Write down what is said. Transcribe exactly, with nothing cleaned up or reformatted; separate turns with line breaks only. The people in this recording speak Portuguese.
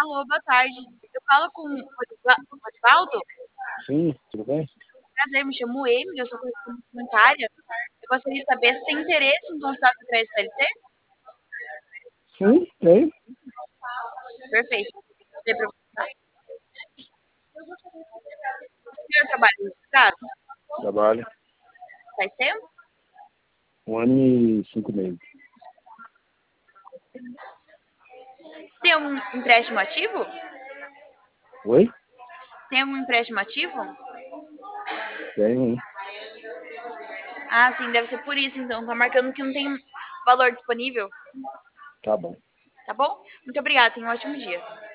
Alô, boa tarde. Eu falo com o Odiva- Odivaldo?
Sim, tudo bem?
Prazer, me chamo Emily, eu sou correspondente bancária. Eu gostaria de saber se tem interesse em contrato de crédito C L T?
Sim, tem.
Perfeito. Vou ver pra você. O senhor trabalha registrado?
Trabalho
Faz tempo?
um ano e cinco meses.
Tem um empréstimo ativo?
Oi?
Tem algum empréstimo ativo?
Tem um.
Ah, sim, deve ser por isso, então. Tá marcando que não tem valor disponível.
Tá bom.
Tá bom? Muito obrigada, tenha um ótimo dia.